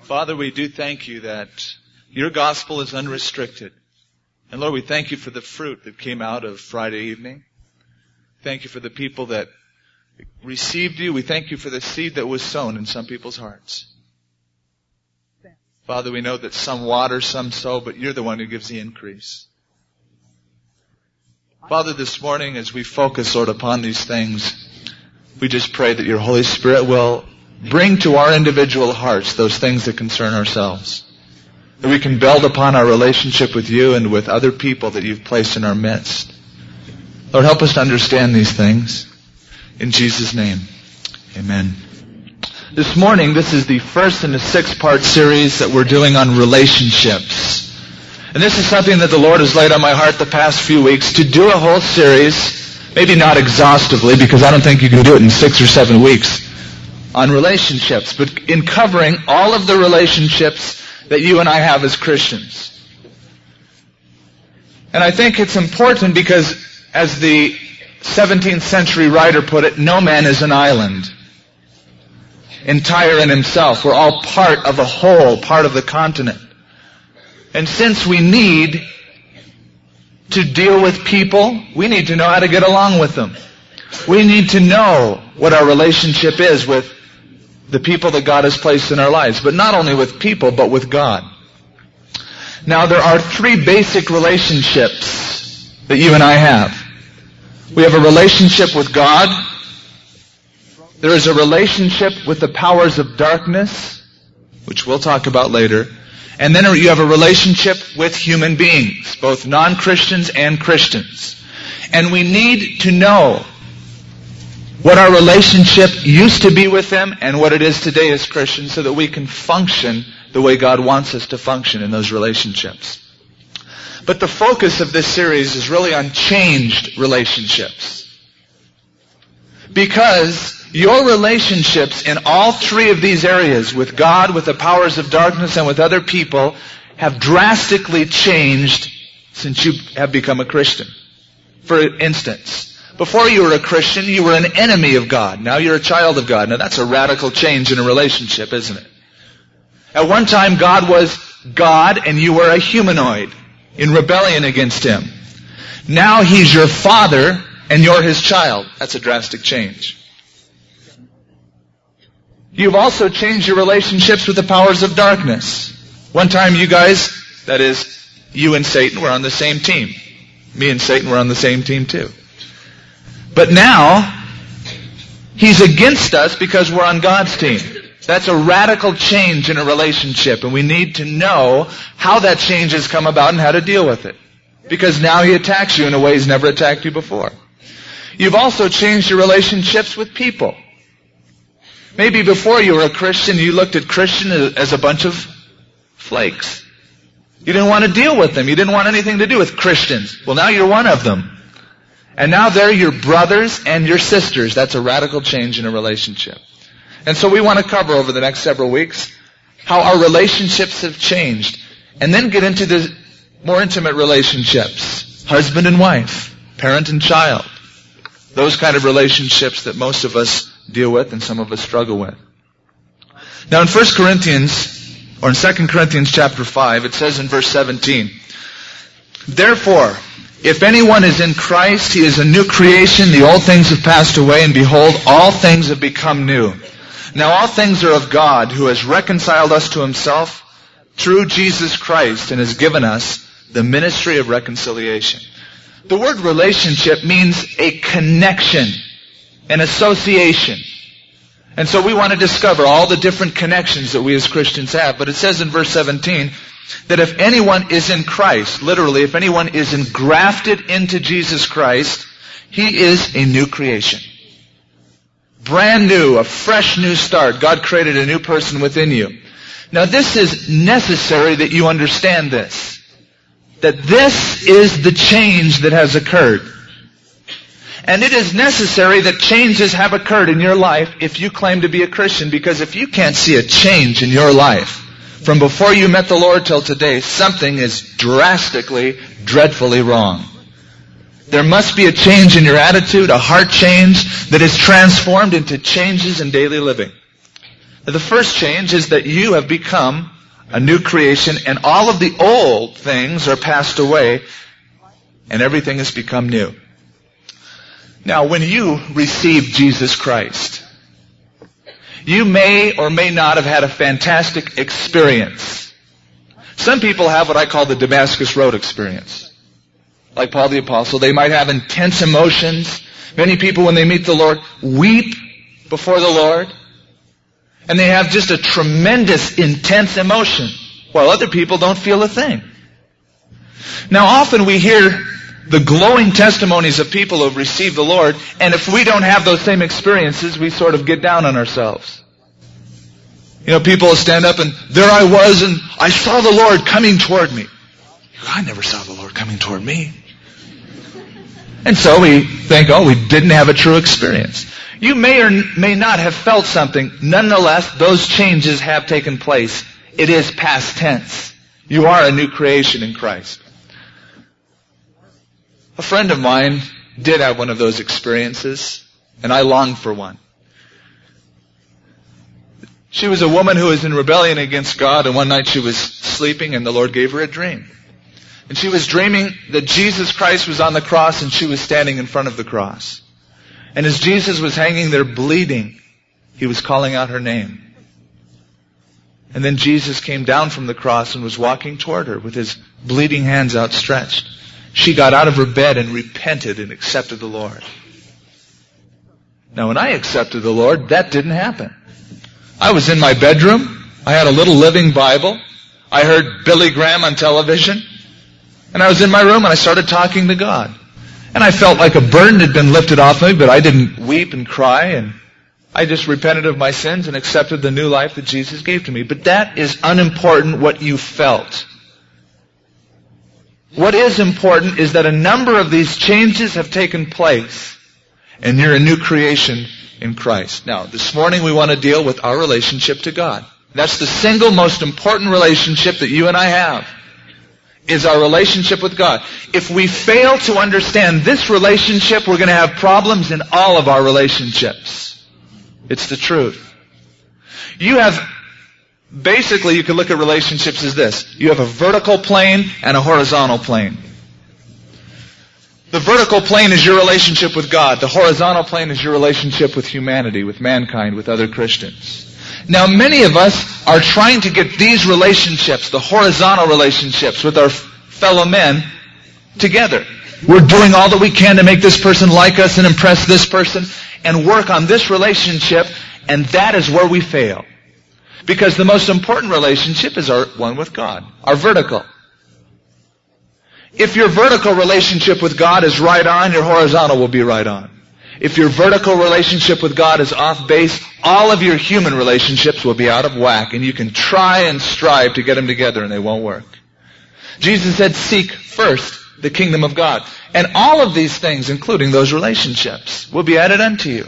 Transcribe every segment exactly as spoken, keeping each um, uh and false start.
Father, we do thank you that your gospel is unrestricted. And Lord, we thank you for the fruit that came out of Friday evening. Thank you for the people that received you. We thank you for the seed that was sown in some people's hearts. Father, we know that some water, some sow, but you're the one who gives the increase. Father, this morning as we focus, Lord, upon these things, we just pray that your Holy Spirit will bring to our individual hearts those things that concern ourselves. That we can build upon our relationship with you and with other people that you've placed in our midst. Lord, help us to understand these things. In Jesus' name, amen. This morning, this is the first in a six-part series that we're doing on relationships. And this is something that the Lord has laid on my heart the past few weeks, to do a whole series, maybe not exhaustively, because I don't think you can do it in six or seven weeks, on relationships, but in covering all of the relationships that you and I have as Christians. And I think it's important because, as the seventeenth century writer put it, no man is an island, entire in himself. We're all part of a whole, part of the continent. And since we need to deal with people, we need to know how to get along with them. We need to know what our relationship is with the people that God has placed in our lives. But not only with people, but with God. Now, there are three basic relationships that you and I have. We have a relationship with God. There is a relationship with the powers of darkness, which we'll talk about later. And then you have a relationship with human beings, both non-Christians and Christians. And we need to know what our relationship used to be with them and what it is today as Christians, so that we can function the way God wants us to function in those relationships. But the focus of this series is really on changed relationships. Because your relationships in all three of these areas, with God, with the powers of darkness, and with other people, have drastically changed since you have become a Christian. For instance, before you were a Christian, you were an enemy of God. Now you're a child of God. Now that's a radical change in a relationship, isn't it? At one time, God was God and you were a humanoid in rebellion against Him. Now He's your Father and you're His child. That's a drastic change. You've also changed your relationships with the powers of darkness. One time you guys, that is, you and Satan, were on the same team. Me and Satan were on the same team too. But now, he's against us because we're on God's team. That's a radical change in a relationship, and we need to know how that change has come about and how to deal with it. Because now he attacks you in a way he's never attacked you before. You've also changed your relationships with people. Maybe before you were a Christian, you looked at Christian as a bunch of flakes. You didn't want to deal with them. You didn't want anything to do with Christians. Well, now you're one of them. And now they're your brothers and your sisters. That's a radical change in a relationship. And so we want to cover over the next several weeks how our relationships have changed. And then get into the more intimate relationships. Husband and wife. Parent and child. Those kind of relationships that most of us deal with and some of us struggle with. Now in First Corinthians, or in Second Corinthians chapter five, it says in verse seventeen, "Therefore, if anyone is in Christ, he is a new creation. The old things have passed away, and behold, all things have become new. Now all things are of God, who has reconciled us to Himself through Jesus Christ, and has given us the ministry of reconciliation." The word relationship means a connection, an association. And so we want to discover all the different connections that we as Christians have. But it says in verse seventeen, that if anyone is in Christ, literally, if anyone is engrafted into Jesus Christ, he is a new creation. Brand new, a fresh new start. God created a new person within you. Now this is necessary that you understand this. That this is the change that has occurred. And it is necessary that changes have occurred in your life if you claim to be a Christian. Because if you can't see a change in your life, from before you met the Lord till today, something is drastically, dreadfully wrong. There must be a change in your attitude, a heart change that is transformed into changes in daily living. The first change is that you have become a new creation, and all of the old things are passed away, and everything has become new. Now, when you received Jesus Christ, you may or may not have had a fantastic experience. Some people have what I call the Damascus Road experience. Like Paul the Apostle, they might have intense emotions. Many people, when they meet the Lord, weep before the Lord. And they have just a tremendous, intense emotion, while other people don't feel a thing. Now, often we hear the glowing testimonies of people who have received the Lord, and if we don't have those same experiences, we sort of get down on ourselves. You know, people will stand up and, there I was, and I saw the Lord coming toward me. I never saw the Lord coming toward me. And so we think, oh, we didn't have a true experience. You may or may not have felt something. Nonetheless, those changes have taken place. It is past tense. You are a new creation in Christ. A friend of mine did have one of those experiences, and I longed for one. She was a woman who was in rebellion against God, and one night she was sleeping, and the Lord gave her a dream. And she was dreaming that Jesus Christ was on the cross, and she was standing in front of the cross. And as Jesus was hanging there bleeding, He was calling out her name. And then Jesus came down from the cross and was walking toward her with His bleeding hands outstretched. She got out of her bed and repented and accepted the Lord. Now, when I accepted the Lord, that didn't happen. I was in my bedroom. I had a little living Bible. I heard Billy Graham on television. And I was in my room and I started talking to God. And I felt like a burden had been lifted off me, but I didn't weep and cry, and I just repented of my sins and accepted the new life that Jesus gave to me. But that is unimportant what you felt. What is important is that a number of these changes have taken place, and you're a new creation in Christ. Now, this morning we want to deal with our relationship to God. That's the single most important relationship that you and I have, is our relationship with God. If we fail to understand this relationship, we're going to have problems in all of our relationships. It's the truth. You have, basically you can look at relationships as this. You have a vertical plane and a horizontal plane. The vertical plane is your relationship with God. The horizontal plane is your relationship with humanity, with mankind, with other Christians. Now, many of us are trying to get these relationships, the horizontal relationships with our fellow men, together. We're doing all that we can to make this person like us and impress this person and work on this relationship, and that is where we fail. Because the most important relationship is our one with God, our vertical. If your vertical relationship with God is right on, your horizontal will be right on. If your vertical relationship with God is off base, all of your human relationships will be out of whack, and you can try and strive to get them together and they won't work. Jesus said, seek first the kingdom of God. And all of these things, including those relationships, will be added unto you.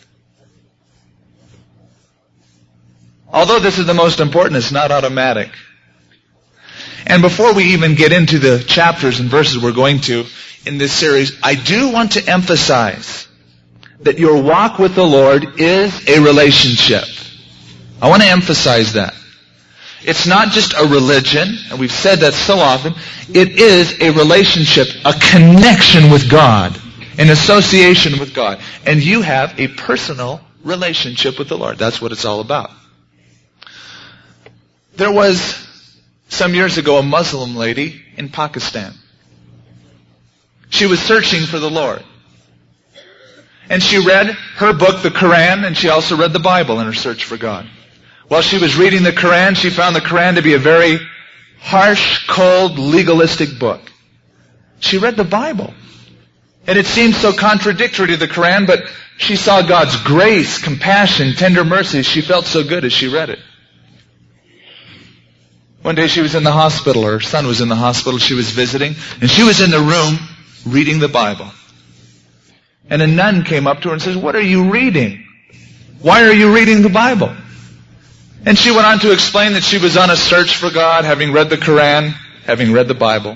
Although this is the most important, it's not automatic. And before we even get into the chapters and verses we're going to in this series, I do want to emphasize that your walk with the Lord is a relationship. I want to emphasize that. It's not just a religion, and we've said that so often. It is a relationship, a connection with God, an association with God. And you have a personal relationship with the Lord. That's what it's all about. There was, some years ago, a Muslim lady in Pakistan. She was searching for the Lord. And she read her book, the Quran, and she also read the Bible in her search for God. While she was reading the Quran, she found the Quran to be a very harsh, cold, legalistic book. She read the Bible. And it seemed so contradictory to the Quran, but she saw God's grace, compassion, tender mercies. She felt so good as she read it. One day she was in the hospital, her son was in the hospital, she was visiting, and she was in the room reading the Bible. And a nun came up to her and says, what are you reading? Why are you reading the Bible? And she went on to explain that she was on a search for God, having read the Quran, having read the Bible.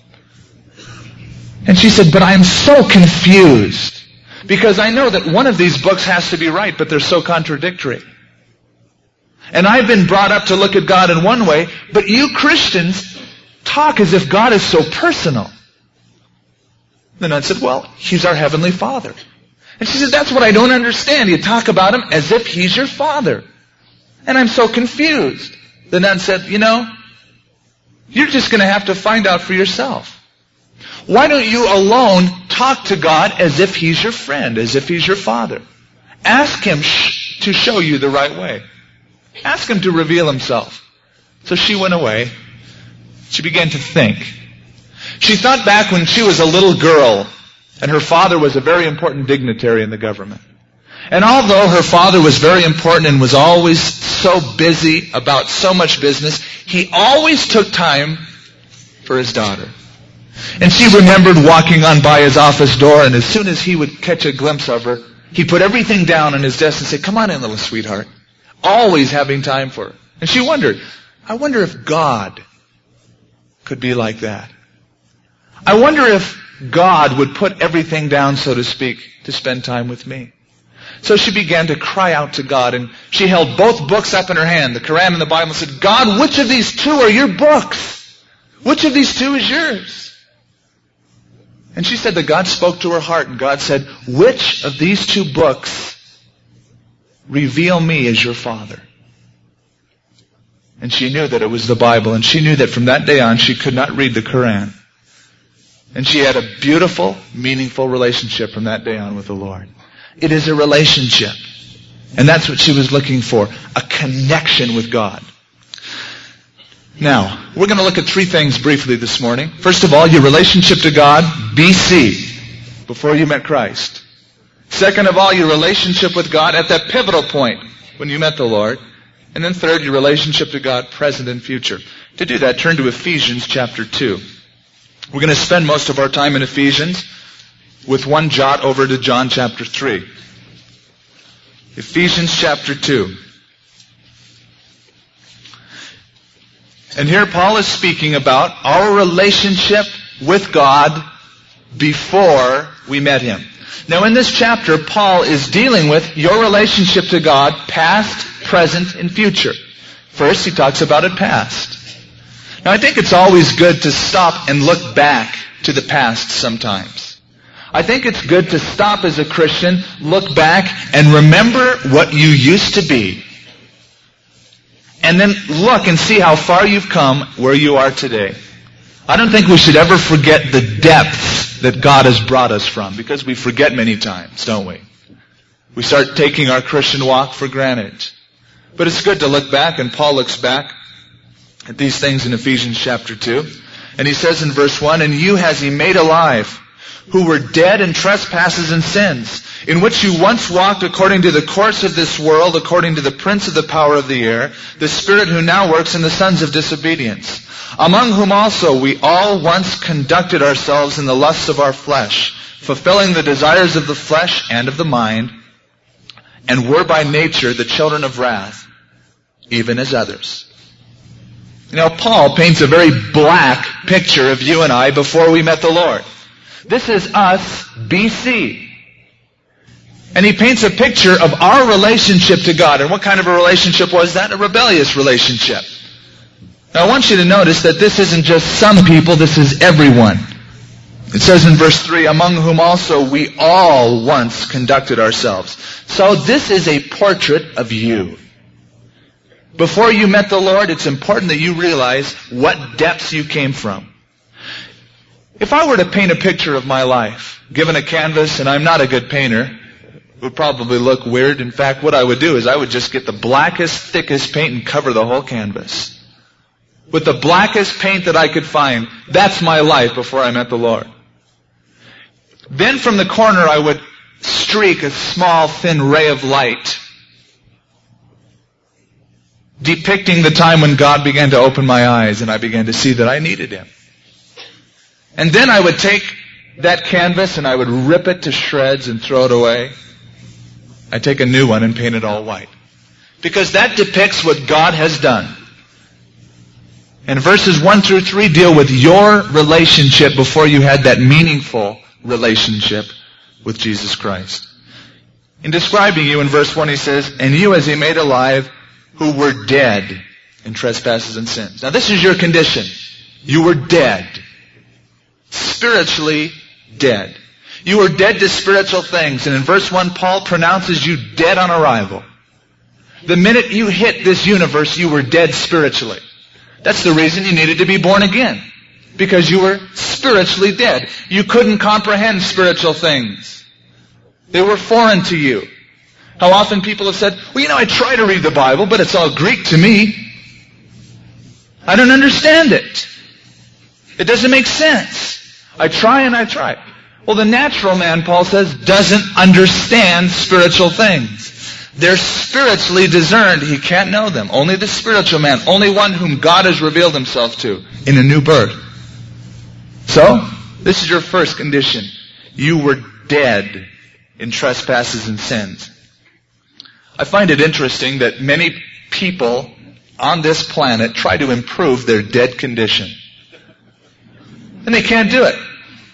And she said, but I am so confused, because I know that one of these books has to be right, but they're so contradictory. And I've been brought up to look at God in one way, but you Christians talk as if God is so personal. The nun said, well, He's our Heavenly Father. And she said, that's what I don't understand. You talk about Him as if He's your Father. And I'm so confused. The nun said, you know, you're just going to have to find out for yourself. Why don't you alone talk to God as if He's your friend, as if He's your Father? Ask Him sh- to show you the right way. Ask Him to reveal Himself. So she went away. She began to think. She thought back when she was a little girl, and her father was a very important dignitary in the government. And although her father was very important and was always so busy about so much business, he always took time for his daughter. And she remembered walking on by his office door, and as soon as he would catch a glimpse of her, he put everything down on his desk and said, come on in, little sweetheart. Always having time for her. And she wondered, I wonder if God could be like that. I wonder if God would put everything down, so to speak, to spend time with me. So she began to cry out to God, and she held both books up in her hand, the Quran and the Bible, and said, God, which of these two are your books? Which of these two is yours? And she said that God spoke to her heart, and God said, which of these two books reveal me as your Father? And she knew that it was the Bible, and she knew that from that day on she could not read the Quran. And she had a beautiful, meaningful relationship from that day on with the Lord. It is a relationship. And that's what she was looking for, a connection with God. Now, we're going to look at three things briefly this morning. First of all, your relationship to God, B C, before you met Christ. Second of all, your relationship with God at that pivotal point when you met the Lord. And then third, your relationship to God, present and future. To do that, turn to Ephesians chapter two. We're going to spend most of our time in Ephesians with one jot over to John chapter three. Ephesians chapter two. And here Paul is speaking about our relationship with God before we met Him. Now in this chapter, Paul is dealing with your relationship to God, past, present, and future. First, he talks about it past. Now I think it's always good to stop and look back to the past sometimes. I think it's good to stop as a Christian, look back, and remember what you used to be. And then look and see how far you've come where you are today. I don't think we should ever forget the depths that God has brought us from, because we forget many times, don't we? We start taking our Christian walk for granted. But it's good to look back, and Paul looks back at these things in Ephesians chapter two. And he says in verse one, and you has He made alive, who were dead in trespasses and sins, in which you once walked according to the course of this world, according to the prince of the power of the air, the spirit who now works in the sons of disobedience, among whom also we all once conducted ourselves in the lusts of our flesh, fulfilling the desires of the flesh and of the mind, and were by nature the children of wrath, even as others. You know, Paul paints a very black picture of you and I before we met the Lord. This is us, B C. And he paints a picture of our relationship to God. And what kind of a relationship was that? A rebellious relationship. Now I want you to notice that this isn't just some people, this is everyone. It says in verse three, among whom also we all once conducted ourselves. So this is a portrait of you. Before you met the Lord, it's important that you realize what depths you came from. If I were to paint a picture of my life, given a canvas, and I'm not a good painter, it would probably look weird. In fact, what I would do is I would just get the blackest, thickest paint and cover the whole canvas. With the blackest paint that I could find, that's my life before I met the Lord. Then from the corner I would streak a small, thin ray of light, depicting the time when God began to open my eyes and I began to see that I needed Him. And then I would take that canvas and I would rip it to shreds and throw it away. I'd take a new one and paint it all white. Because that depicts what God has done. And verses one through three deal with your relationship before you had that meaningful relationship with Jesus Christ. In describing you in verse one he says, and you as He made alive, who were dead in trespasses and sins. Now this is your condition. You were dead. Spiritually dead. You were dead to spiritual things. And in verse one, Paul pronounces you dead on arrival. The minute you hit this universe, you were dead spiritually. That's the reason you needed to be born again. Because you were spiritually dead. You couldn't comprehend spiritual things. They were foreign to you. How often people have said, well, you know, I try to read the Bible, but it's all Greek to me. I don't understand it. It doesn't make sense. I try and I try. Well, the natural man, Paul says, doesn't understand spiritual things. They're spiritually discerned. He can't know them. Only the spiritual man, only one whom God has revealed himself to in a new birth. So, this is your first condition. You were dead in trespasses and sins. I find it interesting that many people on this planet try to improve their dead condition. And they can't do it.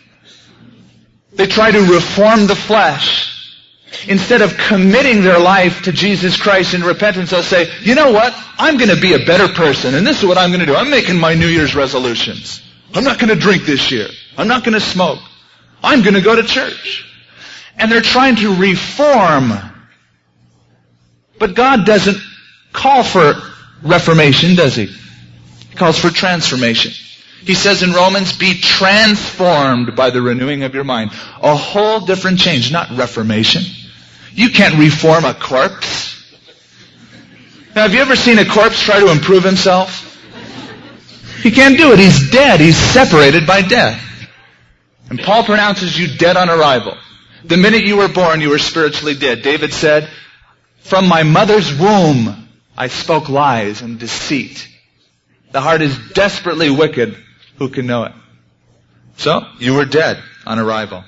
They try to reform the flesh. Instead of committing their life to Jesus Christ in repentance, they'll say, you know what? I'm going to be a better person, and this is what I'm going to do. I'm making my New Year's resolutions. I'm not going to drink this year. I'm not going to smoke. I'm going to go to church. And they're trying to reform. But God doesn't call for reformation, does He? He calls for transformation. He says in Romans, be transformed by the renewing of your mind. A whole different change, not reformation. You can't reform a corpse. Now, have you ever seen a corpse try to improve himself? He can't do it. He's dead. He's separated by death. And Paul pronounces you dead on arrival. The minute you were born, you were spiritually dead. David said, from my mother's womb, I spoke lies and deceit. The heart is desperately wicked. Who can know it? So, you were dead on arrival.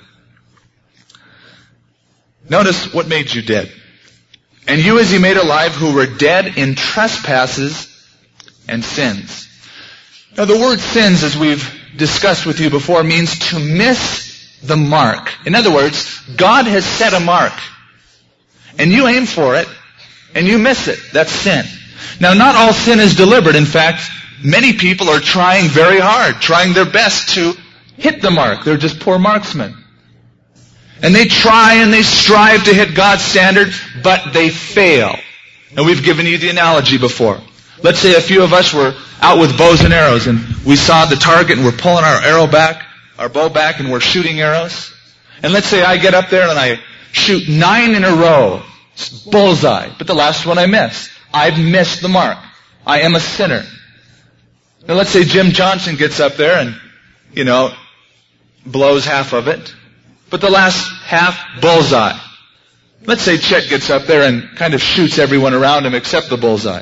Notice what made you dead. And you as He made alive who were dead in trespasses and sins. Now the word sins, as we've discussed with you before, means to miss the mark. In other words, God has set a mark. And you aim for it, and you miss it. That's sin. Now not all sin is deliberate. In fact, many people are trying very hard, trying their best to hit the mark. They're just poor marksmen. And they try and they strive to hit God's standard, but they fail. And we've given you the analogy before. Let's say a few of us were out with bows and arrows, and we saw the target, and we're pulling our arrow back, our bow back, and we're shooting arrows. And let's say I get up there and I shoot nine in a row. It's bullseye. But the last one I miss. I've missed the mark. I am a sinner. Now let's say Jim Johnson gets up there and, you know, blows half of it. But the last half, bullseye. Let's say Chet gets up there and kind of shoots everyone around him except the bullseye.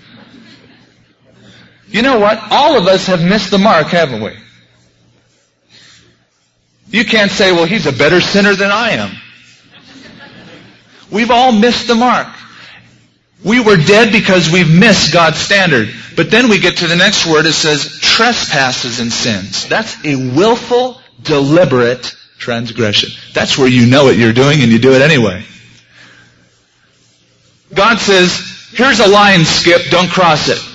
You know what? All of us have missed the mark, haven't we? You can't say, well, he's a better sinner than I am. We've all missed the mark. We were dead because we've missed God's standard. But then we get to the next word. It says trespasses and sins. That's a willful, deliberate transgression. That's where you know what you're doing and you do it anyway. God says, here's a line, Skip, don't cross it.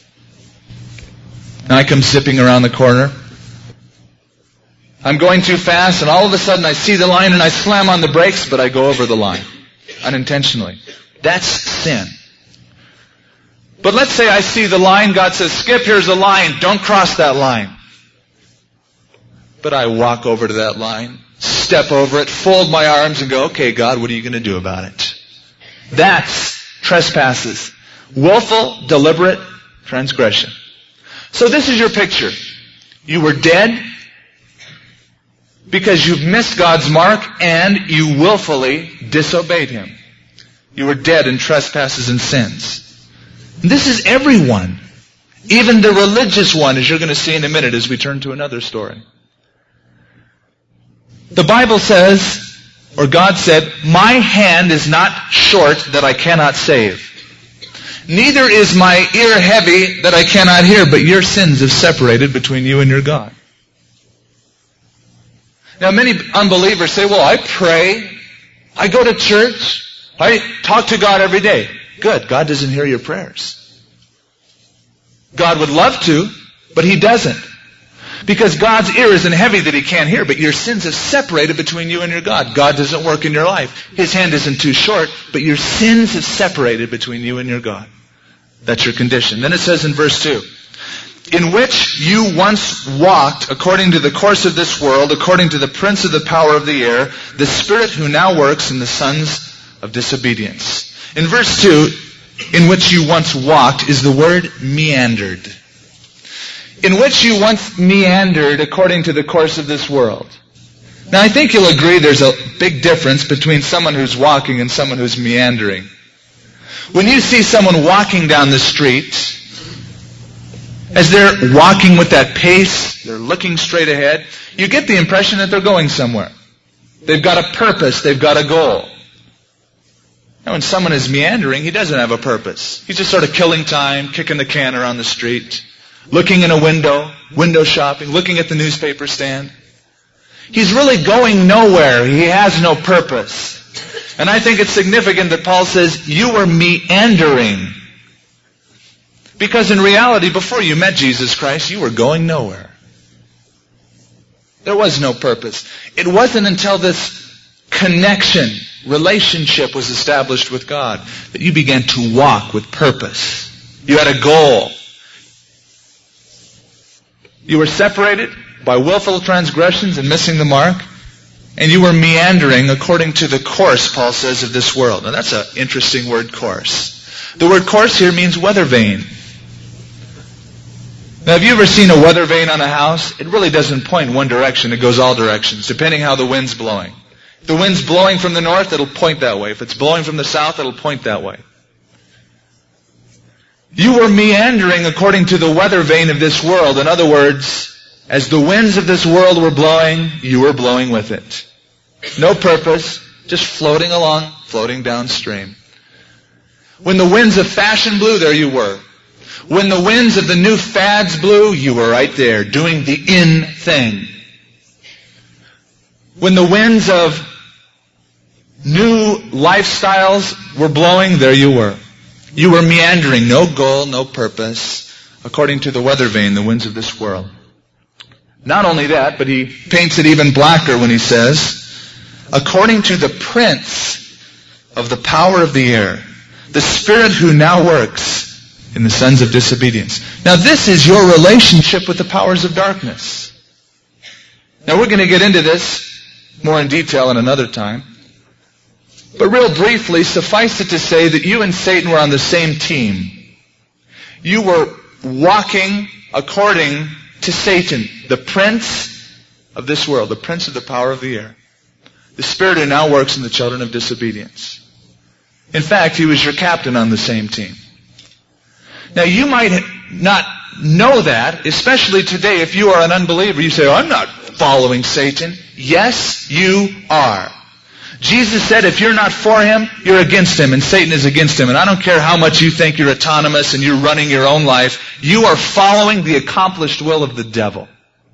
And I come zipping around the corner. I'm going too fast and all of a sudden I see the line and I slam on the brakes, but I go over the line. Unintentionally. That's sin. But let's say I see the line, God says, Skip, here's a line, don't cross that line. But I walk over to that line, step over it, fold my arms and go, okay, God, what are you going to do about it? That's trespasses. Willful, deliberate transgression. So this is your picture. You were dead because you've missed God's mark and you willfully disobeyed Him. You were dead in trespasses and sins. And this is everyone. Even the religious one, as you're going to see in a minute as we turn to another story. The Bible says, or God said, my hand is not short that I cannot save. Neither is my ear heavy that I cannot hear, but your sins have separated between you and your God. Now many unbelievers say, well, I pray, I go to church, I talk to God every day. good. God doesn't hear your prayers. God would love to, but He doesn't. Because God's ear isn't heavy that He can't hear, but your sins have separated between you and your God. God doesn't work in your life. His hand isn't too short, but your sins have separated between you and your God. That's your condition. Then it says in verse two, in which you once walked according to the course of this world, according to the prince of the power of the air, the spirit who now works in the sons of disobedience. In verse two, in which you once walked, is the word meandered. In which you once meandered according to the course of this world. Now I think you'll agree there's a big difference between someone who's walking and someone who's meandering. When you see someone walking down the street, as they're walking with that pace, they're looking straight ahead, you get the impression that they're going somewhere. They've got a purpose, they've got a goal. Now when someone is meandering, he doesn't have a purpose. He's just sort of killing time, kicking the can around the street, looking in a window, window shopping, looking at the newspaper stand. He's really going nowhere. He has no purpose. And I think it's significant that Paul says, you were meandering. Because in reality, before you met Jesus Christ, you were going nowhere. There was no purpose. It wasn't until this connection, relationship was established with God that you began to walk with purpose. You had a goal. You were separated by willful transgressions and missing the mark. And you were meandering according to the course, Paul says, of this world. Now that's an interesting word, course. The word course here means weather vane. Now have you ever seen a weather vane on a house? It really doesn't point in one direction. It goes all directions, depending how the wind's blowing. If the wind's blowing from the north, it'll point that way. If it's blowing from the south, it'll point that way. You were meandering according to the weather vane of this world. In other words, as the winds of this world were blowing, you were blowing with it. No purpose, just floating along, floating downstream. When the winds of fashion blew, there you were. When the winds of the new fads blew, you were right there, doing the in thing. When the winds of new lifestyles were blowing, there you were. You were meandering, no goal, no purpose, according to the weather vane, the winds of this world. Not only that, but he paints it even blacker when he says, according to the prince of the power of the air, the spirit who now works in the sons of disobedience. Now this is your relationship with the powers of darkness. Now we're going to get into this more in detail in another time. But real briefly, suffice it to say that you and Satan were on the same team. You were walking according to Satan, the prince of this world, the prince of the power of the air. The spirit who now works in the children of disobedience. In fact, he was your captain on the same team. Now you might not know that, especially today if you are an unbeliever. You say, oh, I'm not following Satan. Yes, you are. Jesus said if you're not for him, you're against him, and Satan is against him. And I don't care how much you think you're autonomous and you're running your own life, you are following the accomplished will of the devil.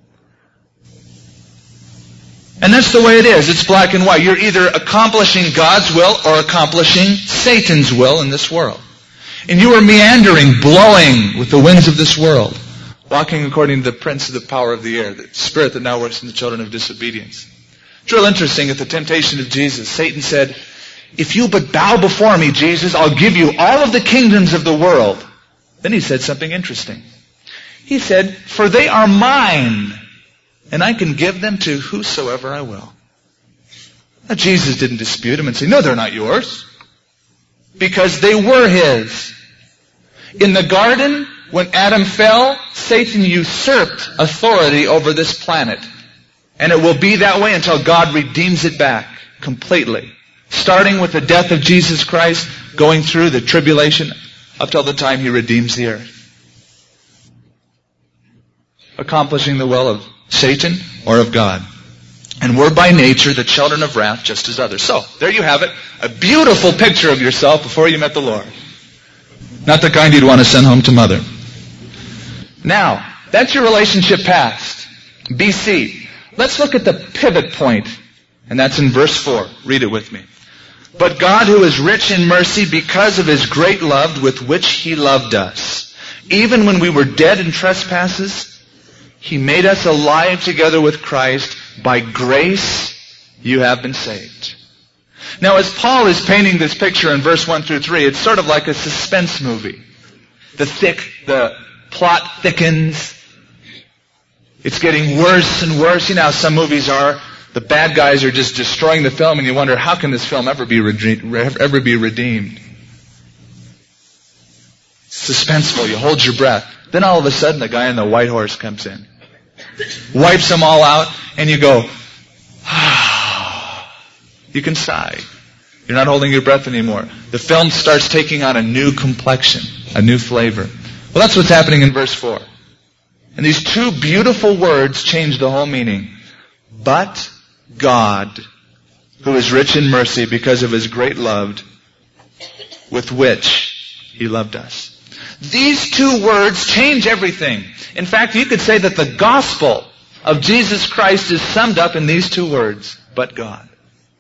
And that's the way it is. It's black and white. You're either accomplishing God's will or accomplishing Satan's will in this world. And you are meandering, blowing with the winds of this world, walking according to the prince of the power of the air, the spirit that now works in the children of disobedience. It's real interesting at the temptation of Jesus. Satan said, if you but bow before me, Jesus, I'll give you all of the kingdoms of the world. Then he said something interesting. He said, for they are mine, and I can give them to whosoever I will. Now Jesus didn't dispute him and say, no, they're not yours. Because they were his. In the garden, when Adam fell, Satan usurped authority over this planet. And it will be that way until God redeems it back completely. Starting with the death of Jesus Christ, going through the tribulation up till the time he redeems the earth. Accomplishing the will of Satan or of God. And we're by nature the children of wrath just as others. So, there you have it. A beautiful picture of yourself before you met the Lord. Not the kind you'd want to send home to mother. Now, that's your relationship past. B C. Let's look at the pivot point, and that's in verse four. Read it with me. But God, who is rich in mercy because of His great love with which He loved us, even when we were dead in trespasses, He made us alive together with Christ. By grace you have been saved. Now, as Paul is painting this picture in verse one through three, it's sort of like a suspense movie. The thick, the plot thickens. It's getting worse and worse. You know how some movies are. The bad guys are just destroying the film, and you wonder, how can this film ever be redeemed? Ever be redeemed? Suspenseful. You hold your breath. Then all of a sudden, the guy on the white horse comes in, wipes them all out, and you go, ah. You can sigh. You're not holding your breath anymore. The film starts taking on a new complexion, a new flavor. Well, that's what's happening in verse four. And these two beautiful words change the whole meaning. But God, who is rich in mercy because of His great love with which He loved us. These two words change everything. In fact, you could say that the gospel of Jesus Christ is summed up in these two words, but God.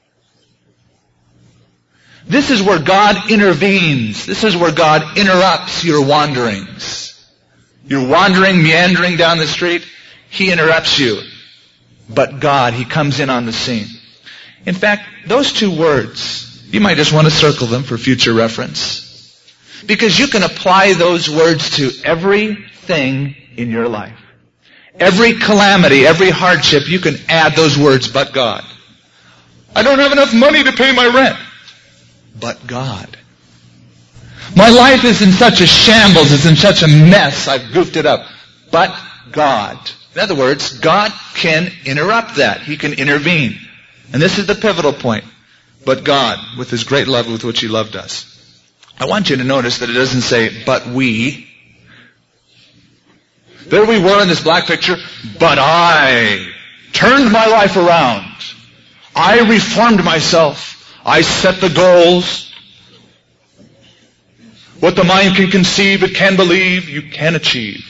This is where God intervenes. This is where God interrupts your wanderings. You're wandering, meandering down the street. He interrupts you. But God, He comes in on the scene. In fact, those two words, you might just want to circle them for future reference. Because you can apply those words to everything in your life. Every calamity, every hardship, you can add those words, but God. I don't have enough money to pay my rent. But God. My life is in such a shambles, it's in such a mess, I've goofed it up. But God. In other words, God can interrupt that. He can intervene. And this is the pivotal point. But God, with His great love with which He loved us. I want you to notice that it doesn't say, but we. There we were in this black picture, but I turned my life around. I reformed myself. I set the goals. What the mind can conceive, it can believe, you can achieve.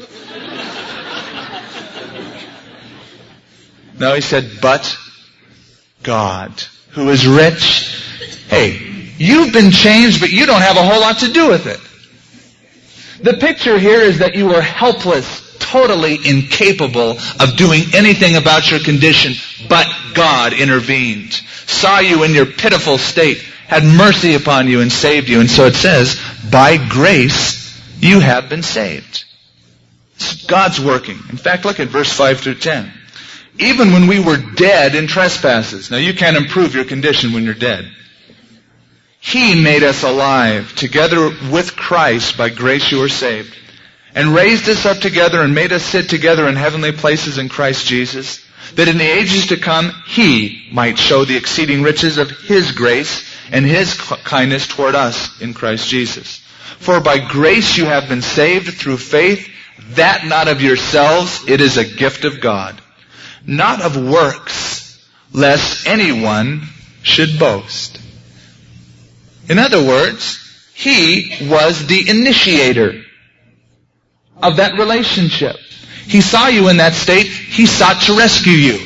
No, He said, but God, who is rich. Hey, you've been changed, but you don't have a whole lot to do with it. The picture here is that you were helpless, totally incapable of doing anything about your condition, but God intervened, saw you in your pitiful state, had mercy upon you and saved you. And so it says, by grace you have been saved. God's working. In fact, look at verse five through ten. Even when we were dead in trespasses. Now you can't improve your condition when you're dead. He made us alive together with Christ. By grace you are saved. And raised us up together and made us sit together in heavenly places in Christ Jesus, that in the ages to come He might show the exceeding riches of His grace and His kindness toward us in Christ Jesus. For by grace you have been saved through faith, that not of yourselves, it is a gift of God. Not of works, lest anyone should boast. In other words, He was the initiator of that relationship. He saw you in that state. He sought to rescue you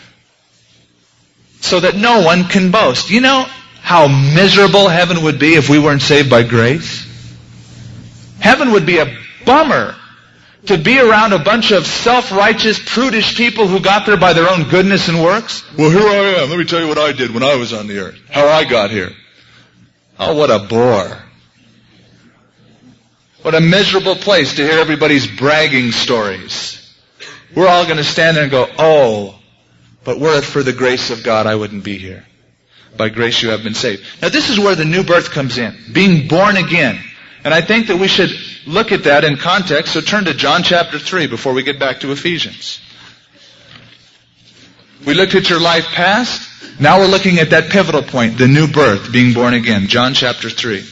so that no one can boast. You know how miserable heaven would be if we weren't saved by grace? Heaven would be a bummer. To be around a bunch of self-righteous, prudish people who got there by their own goodness and works. Well, here I am. Let me tell you what I did when I was on the earth. How I got here. Oh, what a bore. What a miserable place to hear everybody's bragging stories. We're all going to stand there and go, oh, but were it for the grace of God, I wouldn't be here. By grace you have been saved. Now this is where the new birth comes in. Being born again. And I think that we should look at that in context. So turn to John chapter three before we get back to Ephesians. We looked at your life past. Now we're looking at that pivotal point, the new birth, being born again. John chapter three.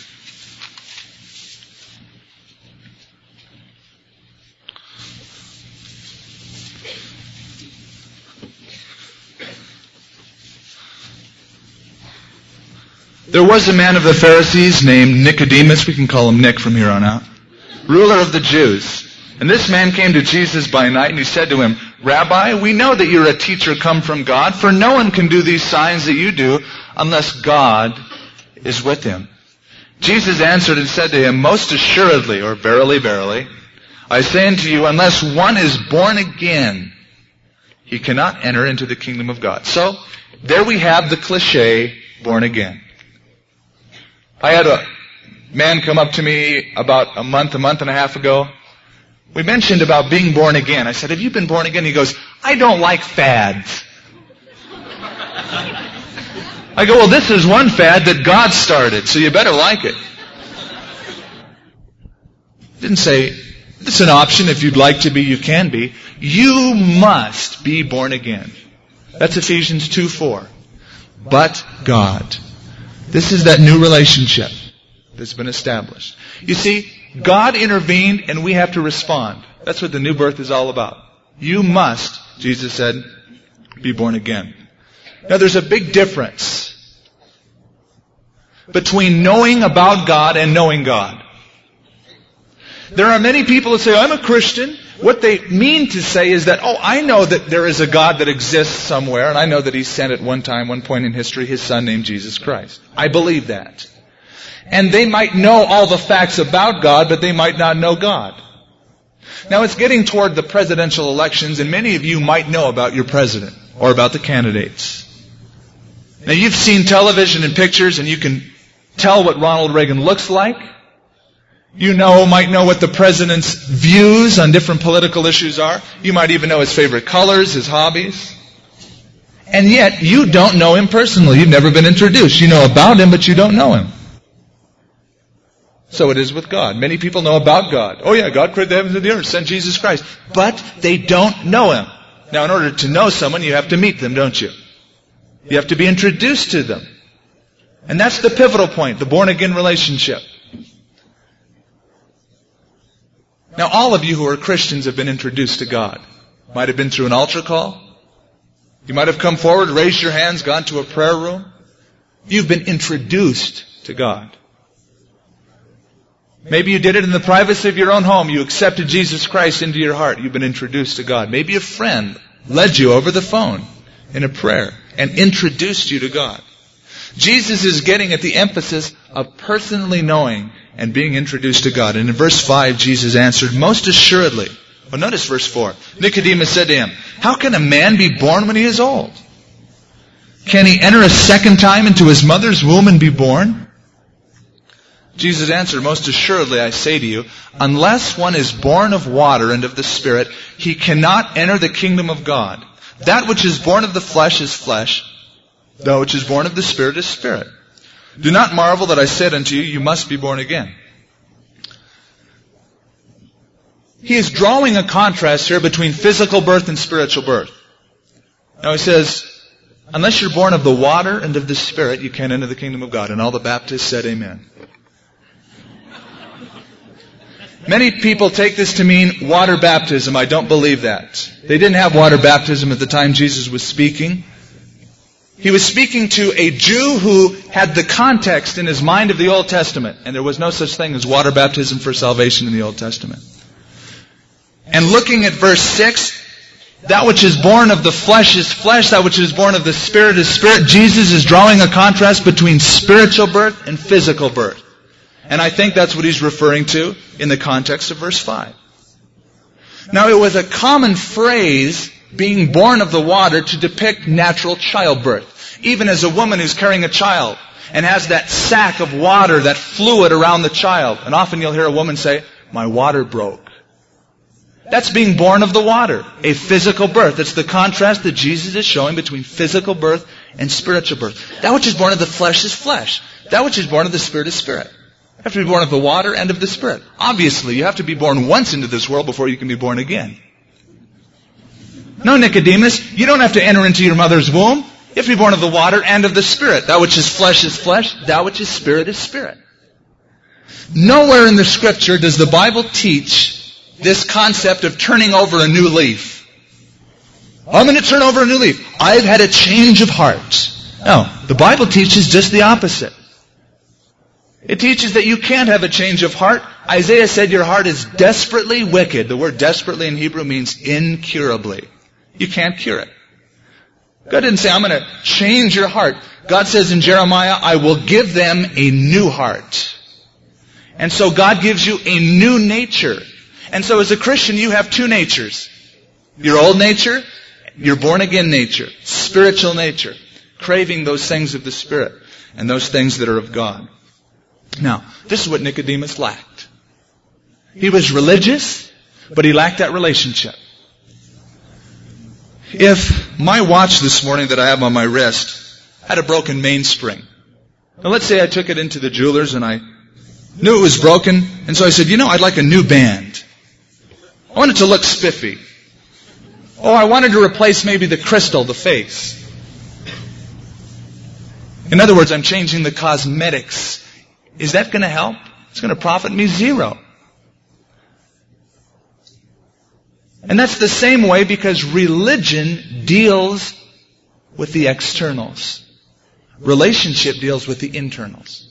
There was a man of the Pharisees named Nicodemus, we can call him Nick from here on out, ruler of the Jews. And this man came to Jesus by night and he said to him, Rabbi, we know that you're a teacher come from God, for no one can do these signs that you do unless God is with him. Jesus answered and said to him, most assuredly, or verily, verily, I say unto you, unless one is born again, he cannot enter into the kingdom of God. So, there we have the cliche, born again. I had a man come up to me about a month, a month and a half ago. We mentioned about being born again. I said, have you been born again? He goes, I don't like fads. I go, well, this is one fad that God started, so you better like it. Didn't say, it's an option. If you'd like to be, you can be. You must be born again. That's Ephesians two four. But God. This is that new relationship that's been established. You see, God intervened and we have to respond. That's what the new birth is all about. You must, Jesus said, be born again. Now there's a big difference between knowing about God and knowing God. There are many people that say, I'm a Christian. What they mean to say is that, oh, I know that there is a God that exists somewhere, and I know that He sent at one time, one point in history, His Son named Jesus Christ. I believe that. And they might know all the facts about God, but they might not know God. Now it's getting toward the presidential elections, and many of you might know about your president or about the candidates. Now you've seen television and pictures, and you can tell what Ronald Reagan looks like. You know, might know what the president's views on different political issues are. You might even know his favorite colors, his hobbies. And yet, you don't know him personally. You've never been introduced. You know about him, but you don't know him. So it is with God. Many people know about God. Oh yeah, God created the heavens and the earth, sent Jesus Christ. But they don't know Him. Now, in order to know someone, you have to meet them, don't you? You have to be introduced to them. And that's the pivotal point, the born-again relationship. Now, all of you who are Christians have been introduced to God. Might have been through an altar call. You might have come forward, raised your hands, gone to a prayer room. You've been introduced to God. Maybe you did it in the privacy of your own home. You accepted Jesus Christ into your heart. You've been introduced to God. Maybe a friend led you over the phone in a prayer and introduced you to God. Jesus is getting at the emphasis of personally knowing and being introduced to God. And in verse five, Jesus answered, most assuredly. Well, notice verse four. Nicodemus said to him, how can a man be born when he is old? Can he enter a second time into his mother's womb and be born? Jesus answered, most assuredly I say to you, unless one is born of water and of the Spirit, he cannot enter the kingdom of God. That which is born of the flesh is flesh, that which is born of the Spirit is spirit. Do not marvel that I said unto you, you must be born again. He is drawing a contrast here between physical birth and spiritual birth. Now he says, unless you're born of the water and of the Spirit, you can't enter the kingdom of God. And all the Baptists said amen. Many people take this to mean water baptism. I don't believe that. They didn't have water baptism at the time Jesus was speaking. He was speaking to a Jew who had the context in his mind of the Old Testament. And there was no such thing as water baptism for salvation in the Old Testament. And looking at verse six, that which is born of the flesh is flesh, that which is born of the Spirit is spirit. Jesus is drawing a contrast between spiritual birth and physical birth. And I think that's what he's referring to in the context of verse five. Now it was a common phrase, being born of the water, to depict natural childbirth. Even as a woman who's carrying a child and has that sack of water, that fluid around the child. And often you'll hear a woman say, my water broke. That's being born of the water, a physical birth. It's the contrast that Jesus is showing between physical birth and spiritual birth. That which is born of the flesh is flesh. That which is born of the Spirit is spirit. You have to be born of the water and of the Spirit. Obviously, you have to be born once into this world before you can be born again. No, Nicodemus, you don't have to enter into your mother's womb. You have to be born of the water and of the Spirit. That which is flesh is flesh. That which is spirit is spirit. Nowhere in the Scripture does the Bible teach this concept of turning over a new leaf. I'm going to turn over a new leaf. I've had a change of heart. No, the Bible teaches just the opposite. It teaches that you can't have a change of heart. Isaiah said your heart is desperately wicked. The word desperately in Hebrew means incurably. You can't cure it. God didn't say, I'm going to change your heart. God says in Jeremiah, I will give them a new heart. And so God gives you a new nature. And so as a Christian, you have two natures. Your old nature, your born-again nature, spiritual nature, craving those things of the Spirit and those things that are of God. Now, this is what Nicodemus lacked. He was religious, but he lacked that relationship. If my watch this morning that I have on my wrist had a broken mainspring, now let's say I took it into the jeweler's and I knew it was broken, and so I said, you know, I'd like a new band. I want it to look spiffy. Oh, I wanted to replace maybe the crystal, the face. In other words, I'm changing the cosmetics. Is that going to help? It's going to profit me zero. And that's the same way because religion deals with the externals. Relationship deals with the internals.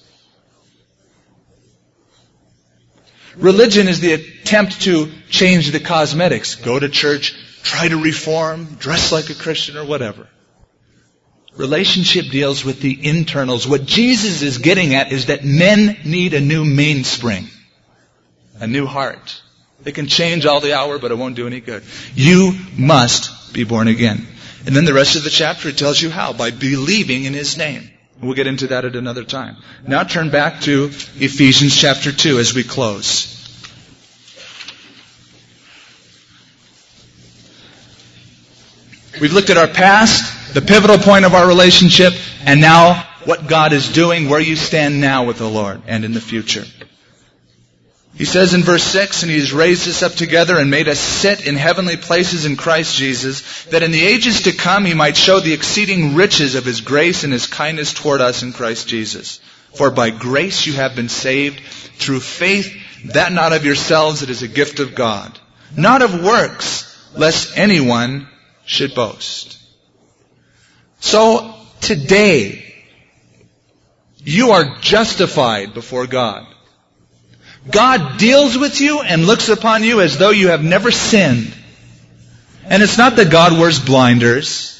Religion is the attempt to change the cosmetics. Go to church, try to reform, dress like a Christian or whatever. Relationship deals with the internals. What Jesus is getting at is that men need a new mainspring, a new heart. They can change all the hour, but it won't do any good. You must be born again. And then the rest of the chapter, it tells you how. By believing in His name. We'll get into that at another time. Now turn back to Ephesians chapter two as we close. We've looked at our past, the pivotal point of our relationship, and now what God is doing, where you stand now with the Lord and in the future. He says in verse six, and He has raised us up together and made us sit in heavenly places in Christ Jesus, that in the ages to come He might show the exceeding riches of His grace and His kindness toward us in Christ Jesus. For by grace you have been saved through faith, that not of yourselves, it is a gift of God. Not of works, lest anyone should boast. So today, you are justified before God. God deals with you and looks upon you as though you have never sinned. And it's not that God wears blinders.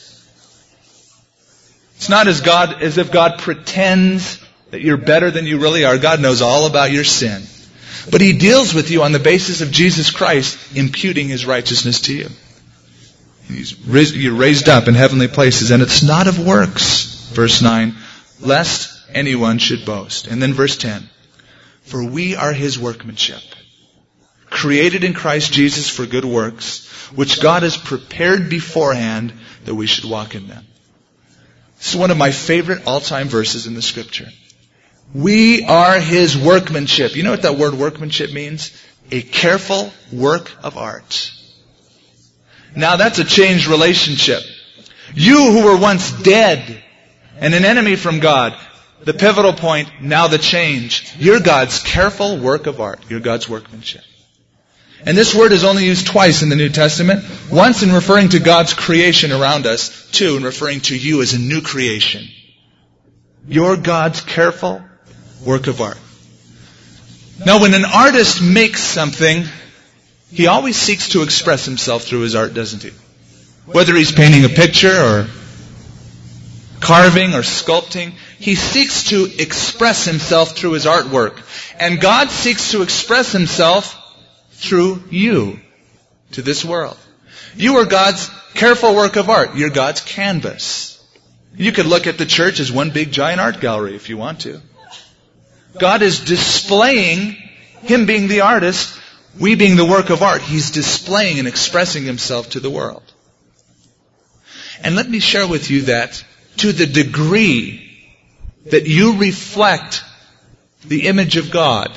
It's not as God as if God pretends that you're better than you really are. God knows all about your sin. But He deals with you on the basis of Jesus Christ imputing His righteousness to you. He's raised, you're raised up in heavenly places, and it's not of works, verse nine, lest anyone should boast. And then verse ten, for we are His workmanship, created in Christ Jesus for good works, which God has prepared beforehand that we should walk in them. This is one of my favorite all-time verses in the Scripture. We are His workmanship. You know what that word workmanship means? A careful work of art. Now that's a changed relationship. You who were once dead and an enemy from God, the pivotal point, now the change. You're God's careful work of art. You're God's workmanship. And this word is only used twice in the New Testament. Once in referring to God's creation around us. Two, in referring to you as a new creation. You're God's careful work of art. Now when an artist makes something, he always seeks to express himself through his art, doesn't he? Whether he's painting a picture or carving or sculpting, he seeks to express himself through his artwork. And God seeks to express Himself through you to this world. You are God's careful work of art. You're God's canvas. You could look at the church as one big giant art gallery if you want to. God is displaying, Him being the artist, we being the work of art. He's displaying and expressing Himself to the world. And let me share with you that to the degree that you reflect the image of God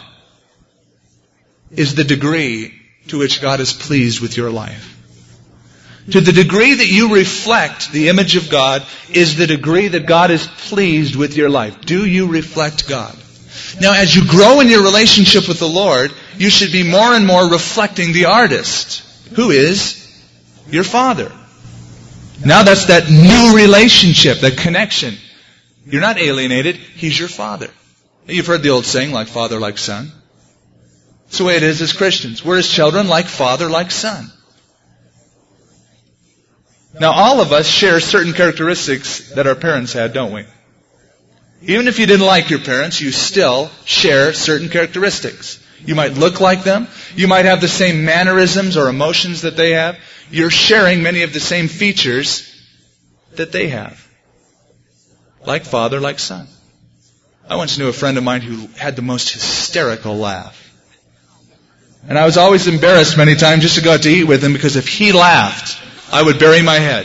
is the degree to which God is pleased with your life. To the degree that you reflect the image of God is the degree that God is pleased with your life. Do you reflect God? Now, as you grow in your relationship with the Lord, you should be more and more reflecting the artist, who is your Father. Now that's that new relationship, that connection. You're not alienated. He's your Father. You've heard the old saying, like father, like son. It's the way it is as Christians. We're His children, like father, like son. Now, all of us share certain characteristics that our parents had, don't we? Even if you didn't like your parents, you still share certain characteristics. You might look like them. You might have the same mannerisms or emotions that they have. You're sharing many of the same features that they have. Like father, like son. I once knew a friend of mine who had the most hysterical laugh. And I was always embarrassed many times just to go out to eat with him, because if he laughed, I would bury my head.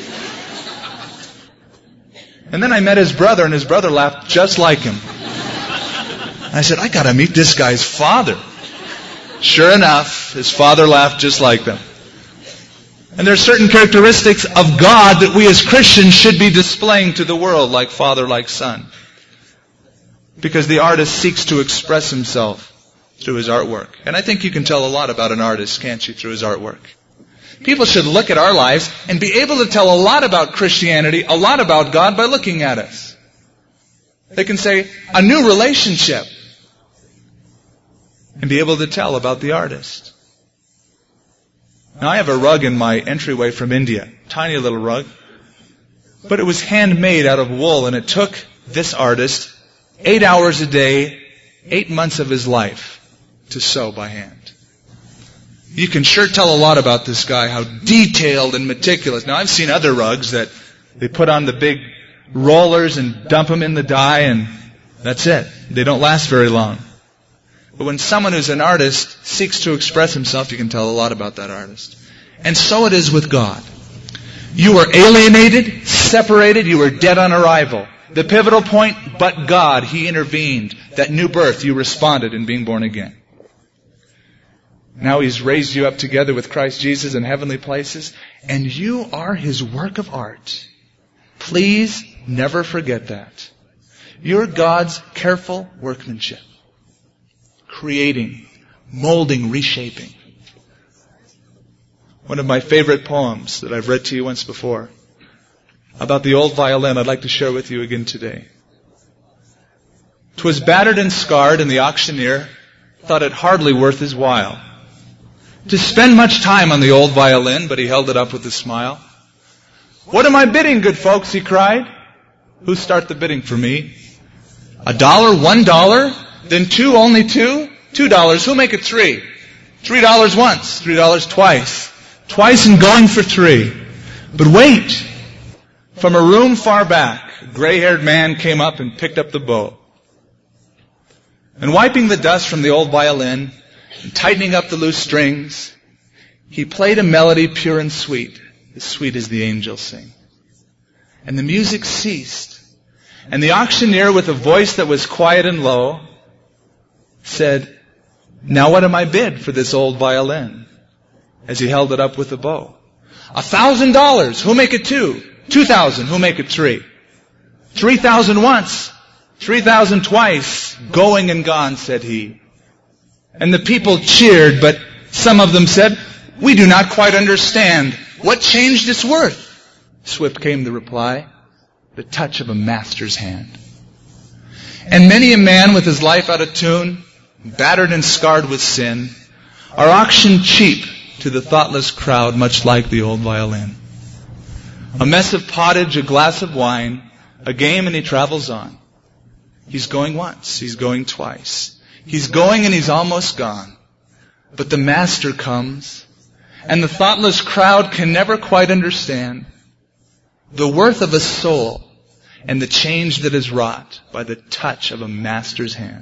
And then I met his brother, and his brother laughed just like him. I said, I gotta meet this guy's father. Sure enough, his father laughed just like them. And there are certain characteristics of God that we as Christians should be displaying to the world, like father, like son. Because the artist seeks to express himself through his artwork. And I think you can tell a lot about an artist, can't you, through his artwork? People should look at our lives and be able to tell a lot about Christianity, a lot about God, by looking at us. They can say, a new relationship, and be able to tell about the artist. Now, I have a rug in my entryway from India. Tiny little rug. But it was handmade out of wool, and it took this artist eight hours a day, eight months of his life to sew by hand. You can sure tell a lot about this guy, how detailed and meticulous. Now, I've seen other rugs that they put on the big rollers and dump them in the dye, and that's it. They don't last very long. But when someone who's an artist seeks to express himself, you can tell a lot about that artist. And so it is with God. You were alienated, separated, you were dead on arrival. The pivotal point, but God, He intervened. That new birth, you responded in being born again. Now He's raised you up together with Christ Jesus in heavenly places, and you are His work of art. Please never forget that. You're God's careful workmanship. Creating, molding, reshaping. One of my favorite poems that I've read to you once before, about the old violin, I'd like to share with you again today. 'Twas battered and scarred, and the auctioneer thought it hardly worth his while to spend much time on the old violin, but he held it up with a smile. What am I bidding, good folks? He cried. Who start the bidding for me? A dollar, one dollar, then two, only two? Two dollars, who'll make it three? Three dollars once, three dollars twice. Twice and going for three. But wait! From a room far back, a gray-haired man came up and picked up the bow. And wiping the dust from the old violin, and tightening up the loose strings, he played a melody pure and sweet, as sweet as the angels sing. And the music ceased, and the auctioneer, with a voice that was quiet and low, said, now what am I bid for this old violin? As he held it up with a bow. A thousand dollars, who'll make it two? Two thousand, who'll make it three? Three thousand once, three thousand twice, going and gone, said he. And the people cheered, but some of them said, we do not quite understand. What changed its worth? Swift came the reply, the touch of a master's hand. And many a man with his life out of tune, battered and scarred with sin, are auctioned cheap to the thoughtless crowd, much like the old violin. A mess of pottage, a glass of wine, a game, and he travels on. He's going once, he's going twice. He's going and he's almost gone. But the master comes, and the thoughtless crowd can never quite understand the worth of a soul and the change that is wrought by the touch of a master's hand.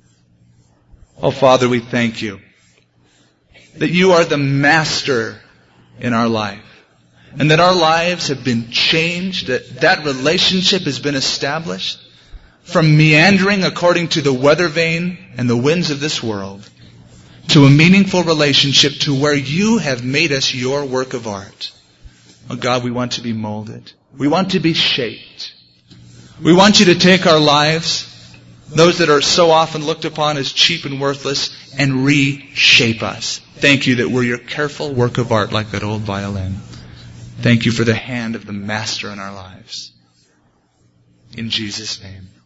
Oh, Father, we thank you that you are the master in our life, and that our lives have been changed, that that relationship has been established from meandering according to the weather vane and the winds of this world to a meaningful relationship to where you have made us your work of art. Oh God, we want to be molded. We want to be shaped. We want you to take our lives, those that are so often looked upon as cheap and worthless, and reshape us. Thank you that we're your careful work of art like that old violin. Thank you for the hand of the Master in our lives. In Jesus' name.